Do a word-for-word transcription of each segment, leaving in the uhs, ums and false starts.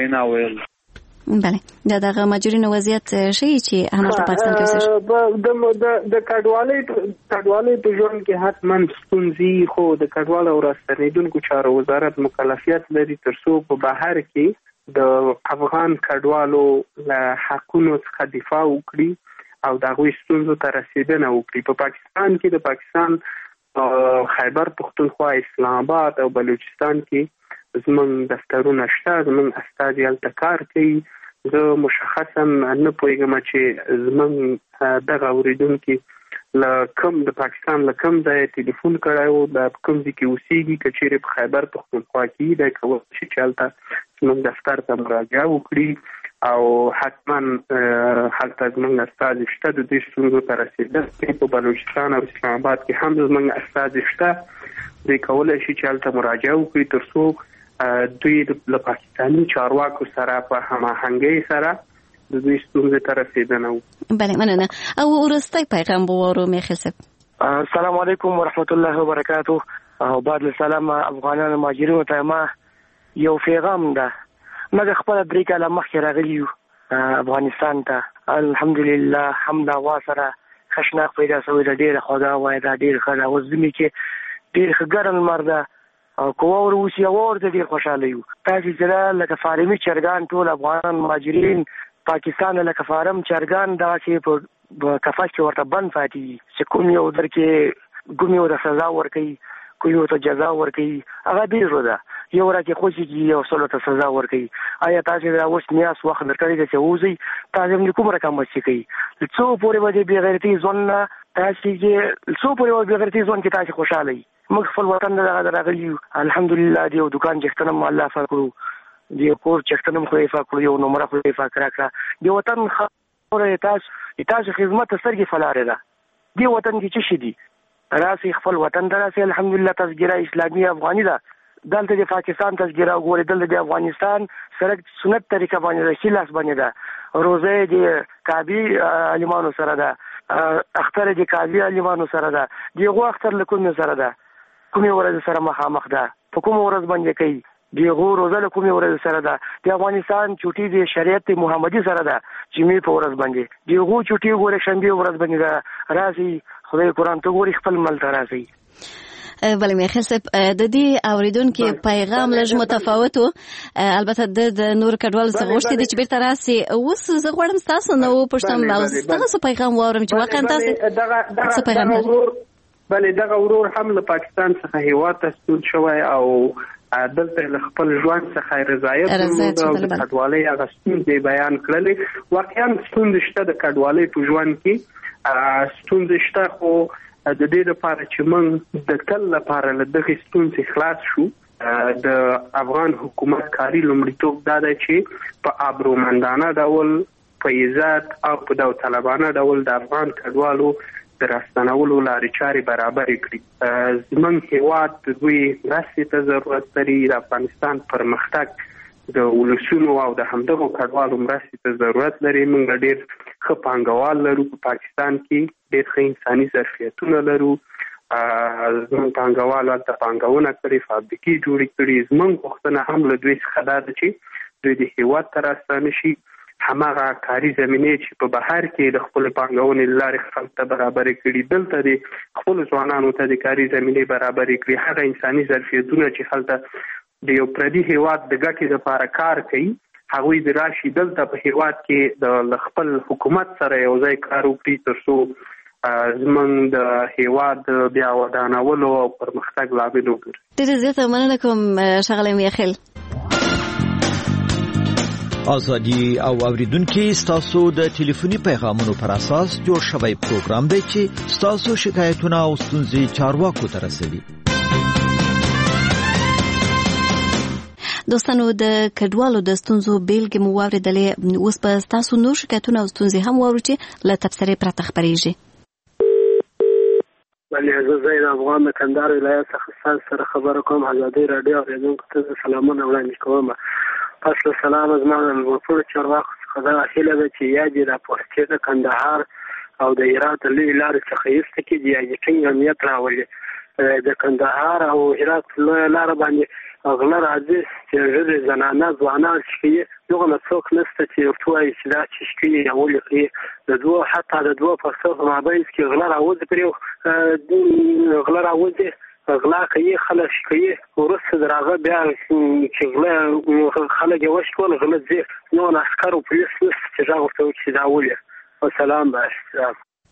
وینا ویل. بله دا دغه ماجرینو وضعیت شي چې همالته پاکستان کې اوسېږي. د د کډوالۍ کډوالۍ په ژوند کې حتما ستونزې، خو د کډوالو او راستنېدونکو چارو وزارت مکلفیت لري تر څو په بهر کې د افغان کډوالو له حقونو څخه دفاع وکړي او د هغوی ستونزو ته رسیدنه وکړي. په پاکستان کې د پاکستان خیبر پختونخوا، اسلام آباد او بلوچستان کې زمونږ دفترونه شته، زمونږ استازي هلته کار کوي. زه مشخصا نه پوهېږم چې زمونږ دغه اورېدونکي له کوم د پاکستان له کوم ځایه ټلیفون کړی و، د کوم ځای کې اوسېږي. که چېرې په خیبر پختونخوا کې دی، کولی شي چې هلته زمونږ دفتر ته مراجعه وکړي او حتما هلته زمونږ استازي شته د دې ستونزو ته رسېدل. په بلوچستان او اسلام آباد کې هم زمونږ استازي شته، دوی کولی شي چې هلته مراجعه وکړي تر څو دوی له پاکستاني چارواکو سره په هماهنګۍ سره د دوی ستونزې ته رسېدنه وکړي. بله مننه. او وروستی پیغام به واورو میخیل صاحب. السلام علیکم ورحمت الله وبرکاته. او بعد السلام افغانانو مهاجرینو ته ما یو پیغام ده. موږ خپل درې کاله مخکې راغلي یو افغانستان ته، الحمدلله حمد الله سره خشناق پیدا شوی ده، ډېره خوږه وایي ده، ډېر ښه ده. اوس زموږ کې ډېر ښه ګرم لمر ده او که واوره وشي واوره ته ډېر خوشحاله یو. تاسې چې لکه فارمي چرګان ټول افغانان مهاجرین پاکستان لکه فارم چرګان دغسې په کفس کې ورته بند پاتې وي چې کوم یو در کې کوم یو ته سزا ورکوي، کوم یو ته جزا ورکوي، هغه ډېر ده. یو را کې خوشي چې یو سلو ته سزا ورکوي. آیا تاسې دا اوس میاشت وخت درکړی دی چې ووځئ، تاسې هم کوم رقم مستي کوي؟ څو پورې به د بېغیرتي ژوند نه تاسې چې څو پورې به بېغیرتي ژوند کې تاسې خوشحاله یي؟ موږ خپل وطن ته دغه راغلي یو، الحمدلله د یو دوکان چښتن هم الله عفا کړو، د یو کور چښتن هم خدای عفا کړو، یو نمره خدای عفا کړه کړه. د وطن خبره تاسو د تاسو خدمت ته سترګې فلارې ده. دې وطن کې څه شي دي؟ راسئ خپل وطن ته راسئ. الحمدلله تذکره اسلامي افغاني ده. دلته د پاکستان تذکره وګورئ، دلته د افغانستان سره سنت طریقه باندې ده، شیلاس باندې ده. روزه د کعبې عالمانو سره ده، اختر د کعبې عالمانو سره ده، دغه اختر له کومې سره ده، کومې ورځ سره مخامخ ده، په کوم ورځ باندې کوي، دغه روزه له کومې ورځ سره ده. د افغانستان چوټي د شریعت محمدي سره ده، جمعې په ورځ باندې، دغه چوټي ګوره شنبه ورځ باندې ده. راسي خدای قرآن ته ګوري، خپل مل ته راسي. بله میخیل صاحب، د دې اوریدونکو پیغام لږ متفاوت و. البته د نور کډوالو څخه غوښتي دي چې بیرته راسي. اوس زه غواړم ستاسو نه وپوښتم ستاسو پیغام واورم چې واقعا تاسو څه پیغام لرئ؟ بله دغه ورور هم له پاکستان څخه هیواد ته ستون شوی او دلته له خپل ژوند څخه رضایت درلود او د کډوالۍ هغه ستونزې بیان کړلې. واقعا ستونزې شته د کډوالۍ په ژوند کې، ستونزې شته، خو د دې لپاره چې موږ د تل لپاره له دغې ستونزې خلاص شو، د افغان حکومت کاري لومړیتوب دا دی چې په ابرومندانه ډول، په عزت او په داوطلبانه ډول د افغان کډوالو د راستنولو لارې چارې برابرې کړي. زموږ هېواد د دوی مرستې ته ضرورت لري، د افغانستان پرمختګ د ولسونو او د همدغو کډوالو مرستې ته ضرورت لري. موږ ډېر ښه پانګوال لرو په پاکستان کې، ډېر ښه انساني ظرفیتونه لرو. زموږ پانګوالو هلته پانګونه کړې، فابریکې جوړې کړي. زموږ غوښتنه هم له دوی څخه دا ده چې دوی د هېواد ته راستانه شي، هماغه کاري زمینې چې په بهر کې د خپل پانګونې له لارې خلک ته برابرې کړي، دلته د خپلو ځوانانو ته د کاري زمینې برابرې کړي. هغه انساني ظرفیتونه چې هلته د یو پردي هېواد د ګټې لپاره کار کوي، هغوی د راشي دلته په هېواد کې د خپل حکومت سره یو ځای کار وکړي تر څو زموږ د هېواد بیا ودانولو او پرمختګ لامل وګرځي. ډېره زیاته مننه کوم ښاغلی میخیل. ازادي او اوریدونکو ستاسو د ټلیفوني پیغامونو پر اساس جوړ شوی پروګرام دی چې ستاسو شکایتونه او ستونزې چارواکو ته رسوي. دوستانو د کډوالو د ستونزو بیلګې مو واورېدلې، اوس به ستاسو نور شکایتونه او ستونزې هم واورو چې له تبصرې پرته خپرېږي. بله زه زید افغان د کندهار ولایت څخه ستاسو سره خبره کوم. ازادي راډیو اورېدونکو ته سلامونه وړاندې کوم. پس له سلامه زما د ټولو چارواکو څخه دا هیله ده چې یا دې راپورتې د کندهار او د هرات له لارې څخه ایسته کړي، یا یې ټینګ امنیت راولي. د کندهار او هرات لویه لاره باندې غله راځي چې ژرې زنانه ځوانان څښي دغه نه څوک نشته چې ورته وایي چې دا څښي یا ولې خوري د دوه حتی د دوه فصلو په مابینځ کې غله راوځي پرې غله راوځي غلا کوي خلک کوي ورسته دراغه بیا چې غلا خلک یې وشکول غله ځي نو عسکر او پولیس نشته چې دا ورته وکړي دا ولې والسلام باشه.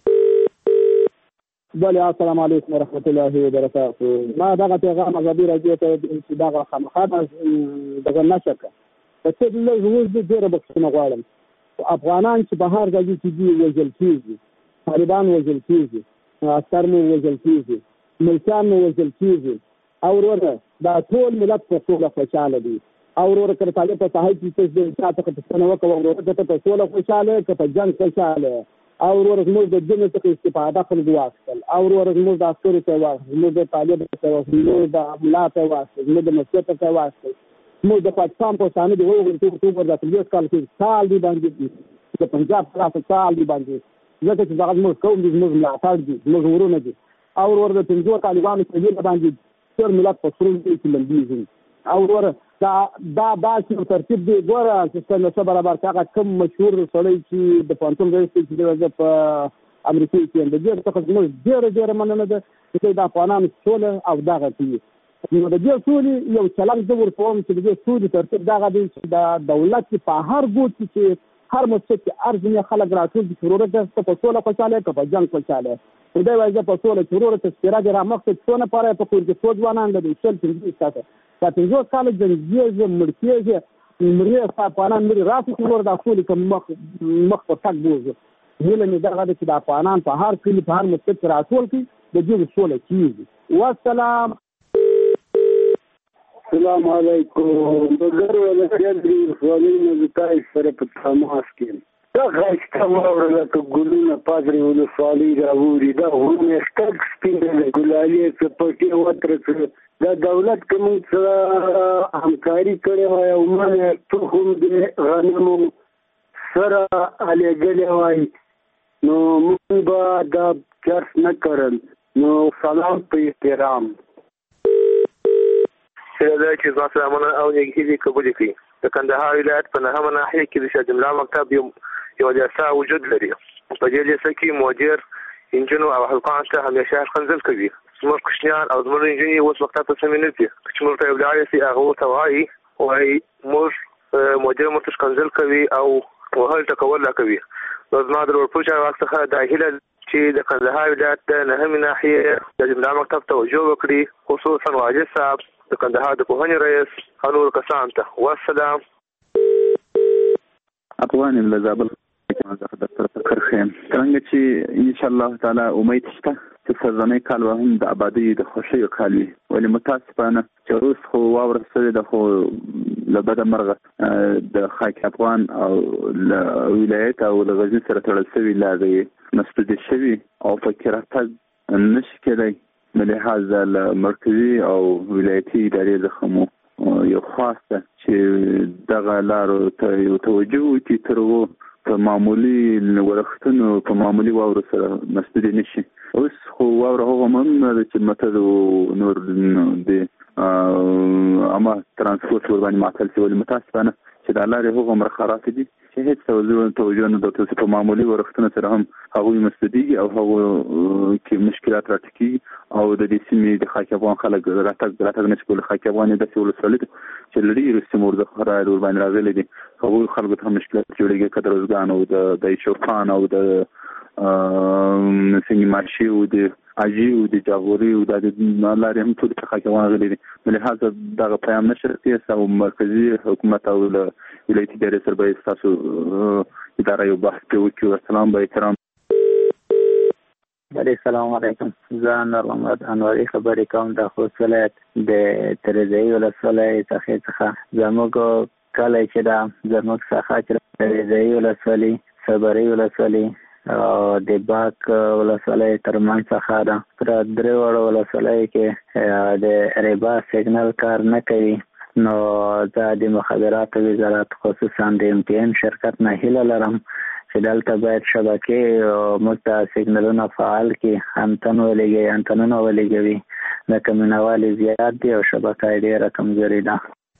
بله السلام علیکم ورحمت الله وبرکاته. ما دغه پیغام ازادي راډیو ته چې دغه خامخا دغه نشه کړه په څه لږ اوس د ډېره بخښنه غواړم. افغانان چې بهر ځي چې دي وژل کېږي، طالبان وژل کېږي، عسکر مو وژل کېږي، ملکان مو وژل کېږي او وروره دا ټول ملت په سوله خوشحاله دي او وروره که د طالب په ساحه کې څه د چا څخه پوښتنه وکړه وروره که ته په سوله خوشحاله که په جنګ خوشحاله او وروره زموږ د جنګ څخه استفاده خلکو واخیستل او وروره زموږ د عسکرو ته یې واخیستل، زموږ د طالب ته واخیستل، زموږ د ملا ته یې واخیستل، زموږ د مسجد ته یې واخیستل، زموږ د پاکستان پښتانه دي وګورئ اکتوبر د څلوېښت کال کې سال دی باندې د پنجاب خلاف سال دی باندې ځکه چې دغه زموږ قوم دي، زموږ ملاتړ دي، زموږ ورونه دي او ورور د پنځو طالبانو په دې باندې ټول ملت په سرور کې لمبيږي او ورور دا دا داسې ترتیب دی ګوره چې څنګه برابر هغه کوم مشهور سړی چې د پانتون رئیس چې په امریکا کې د دې څخه زموږ ډېره ډېره مننه ده چې د افغانانو سوله او دغه کوي. نو د دې سولې یو چلنج زه ورکوم چې د دې سولې ترتیب دغه دی چې د دولت په هر ګوټ کې هر مسجد کې ارزنه خلک راټول دي چې ورور ته په سوله خوشاله که په جنګ خوشاله خدای وایي په سوله چې ورور ته سپیره دې رامخته څونه پاره په کور کې څو ځوانان د شل پنځه ساعته دا پنځه کال جنګي مړ کېږي مړي افغانان مړي راسي چې ورور د سولې کوم مخ مخ په تک بوزي ویل نه دغه چې د افغانان په هر کلی په هر مسجد کې راټول کی د دې سوله کیږي. والسلام. السلام علیکم. بغیر ولا جلدی خپلینه د تای سره په تماس کې دا غاښته وره ته ګلونه پادري ول فالي راوړي دا ورونه ستګ سپینه ګلالي څه پټي وتر دا دولت کوم څه همکاري کړي وای او موږ ټول هم د غنمو سره علي ګلې وای نو موږ به دا چرس نه کړل نو سلام په احترام سره چې ځان سلامونه او نیکي قبول کړي. د کندهار ولایت په نهمه ناحیه کې د شاه جمله مکتب یو یو جلسه وجود لري. په دې جلسه کې مدیر انجنونو او حلقان ته همیشه خنځل کوي. زموږ کوچنیان او زموږ انجنونی اوس وخت ته سمې نه دي چې موږ ته یو ډول سي هغه ته وایي وایي موږ مدیر مرتش خنځل کوي او وهل ټکول لا کوي. نو زما د ورپوښ وخت څخه داخله چې د کندهار ولایت د نهمه ناحیه د جمله مکتب توجه وکړي خصوصا واجد صاحب د کندهار د پوهنې رئیس انور کسان ته. والسلام. افغان ملزابل کې د فکر خیم څنګه چې ان شاء الله تعالی امید شته چې سرزنې کال وهم د آبادی د خوشي کالوي ولې متاسفانه چې اوس خو واورسته د خو لبد مرغه د خاک افغان او ولایت او غزنی سره تړل شوی لاغي مسدود شوی او فکرات نشي کېدای ملحاظ المرکزی او ولایتي ادارې زخمو یو خاصه چې دغه لارو ته یو توجه وکړي تر وو په معمولی ورختونو په معمولی واورو سره مسدود نشي. اوس خو واوره هغه مهمه ده چې مته نور د اما ترانسپورت ور باندې معطل شي ولې متاسفانه چې د لارې هغه مرخرات دي چې هیڅ توجه توجه نه درته په معمولی ورختونو سره هم هغه مسدودي او هغه کې مشکلات راټکي او د دې سیمې د خاک افغان خلک راتګ راتګ نشي کولای. خاک افغان د سیول سولید چې لري رسمور د خرای ور باندې راغلي دي هغه خلکو ته مشکلات جوړیږي کډ روزګان او د د شوفان او د سنگی مارشي او د اجي او د جاغوري او د لارې هم ټول خاک افغان غلي دي. لهدا دغه پیغام نشرتي او مرکزی حکومت او ولایتي ادارې سره به تاسو اداره یو بحث کوي. والسلام به احترام. السلام علیکم. زه نور محمد انواری خبرې کوم د خوست ولایت د ترزایی ولسوالۍ څخه. زموږ کلی چې دا زموږ څخه چې ترزایی ولسوالۍ صبري ولسوالۍ او د باک ولسوالۍ ترمنځ څخه ده. پر درې وړو ولسوالۍ کې د ریبا سیګنل کار نه کوي نو زه د مخابراتو وزارت خصوصا د ام ټي ان شرکت نه هیله لرم چې دلته باید شبکې موږ ته سیګنلونه فعال کړي، انتن ولګوي، انتنونه ولګوي. لکه مینوالې زیات دي او شبکه یې ډېره کمزورې ده.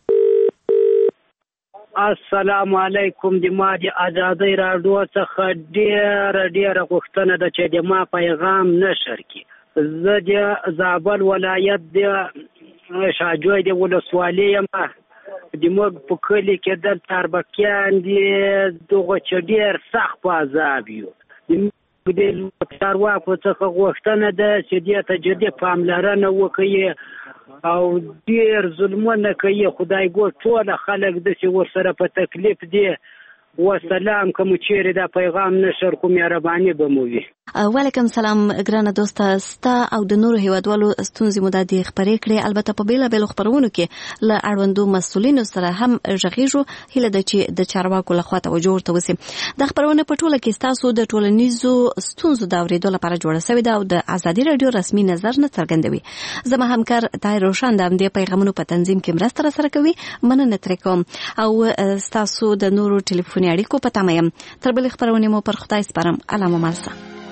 السلام علیکم. د ما د ازادۍ راډیو څخه ډېره ډېره غوښتنه ده چې د ما پیغام نشر کړي. زه د زابل ولایت د شاجوی د ولسوالۍ یم. د موږ په کلي کې دلته اربکیان دي، دغه چې ډېر سخت په عذاب یو. د چارواکو څخه غوښتنه ده چې دې ته جدي پاملرنه وکړي او ډېر ظلمونه کوي. خدای ګور ټول خلک داسې ورسره په تکلیف دي. وسلام. کوم چیرې دا پیغام نشر کوم مهرباني به مو وي. وعلیکم سلام ګرانه دوسته، ستا او د نورو هیوادوالو ستونزې مو د خبرې کړې. البته په بیلابیلو خبرونو کې له اړوندو مسؤلینو سره هم غږیږو. هیله ده چې د چارواکو لخوا توجه ورته وشي. دا خبرونه په ټوله کې ستاسو د ټولنیزو ستونزو د اورېدو لپاره جوړه شوې ده او د ازادي راډیو رسمي نظر نه څرګندوي. زما همکار طاهر روشن د همدې پیغامونو په تنظیم کې مرسته راسره کوي. مننه ترې کوم او ستاسو د نورو ټلیفون اړیکو په تمه یم. تر بلې خبرونې مو پر خدای سپارم. الله مو مل شه.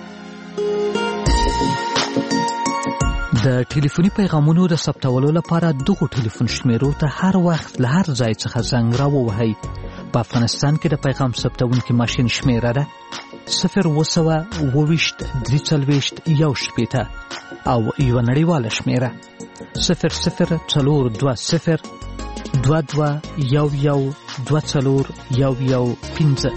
د ټلیفوني پیغامونو د ثبتولو لپاره دغه ټلیفون شمیرو ته هر وخت له هر ځای څخه زنګ راووهئ. په افغانستان کې د پیغام ثبتونکي ماشین شمیره ده صفر اوه سوه اوه ویشت درې څلوېښت یو شپېته او یوه نړیواله شمیره صفر صفر څلور دوه صفر دوه دوه یو یو دوه څلور یو یو پنځه.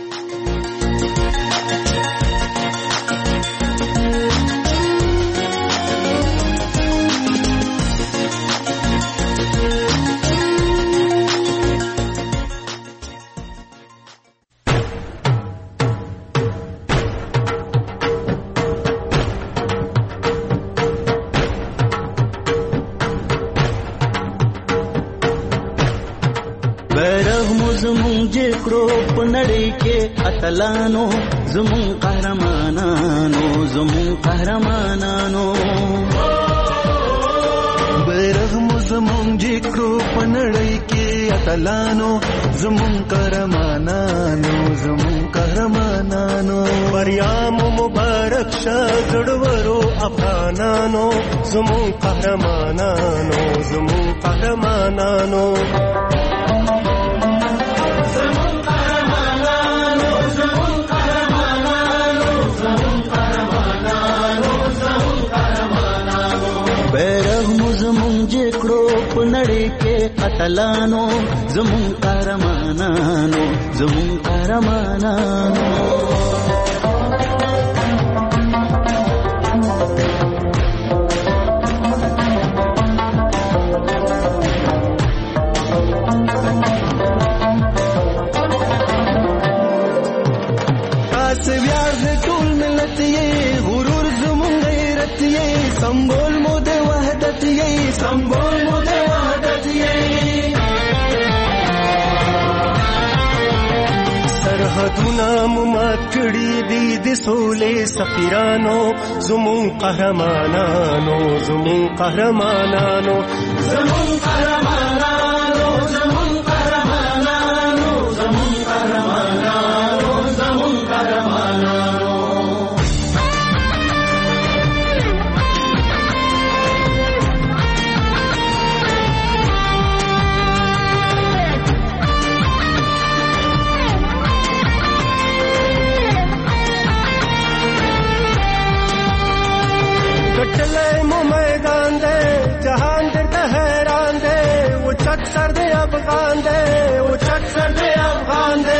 اتلانو زمون قهرمانانو زمون قهرمانانو بیرغ مو زمون جکړو پنړی کې اتلانو زمون قهرمانانو زمون قهرمانانو پریام مبارک شه زړورو افغانانو زمون قهرمانانو زمون قهرمانانو نړۍ کې اتلانو زمون قهرمانانو زمون قهرمانانو تاسو بیا د ټول ملت یې غرور زمون غیرت یې سمبول مو د وحدت یې سمبول مو د سرحدونه مو مات کړي دي د سولې سفیرانو زمون قهرمانانو زمون قهرمانانو زمون قهرمانانو زمون قهرمانانو زمون قهرمانانو زمون قهرمانانو सर दे अफगान दे वो चक सर दे अफगान दे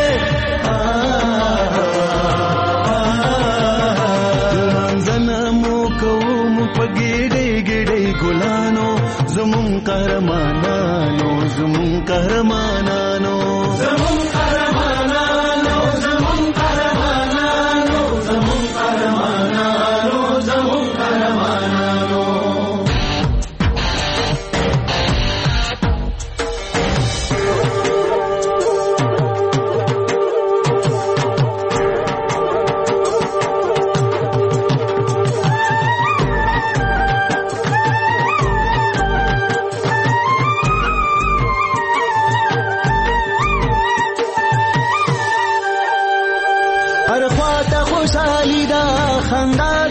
जन्मों को पगेड़े गिड़े गुलानो ज़मुन कहरमानानो ज़मुन कहरमानानो ज़मुन कहरमानानो ज़मुन कहरमानानो ज़मुन कहरमानानो ज़मुन कहरमानानो خندا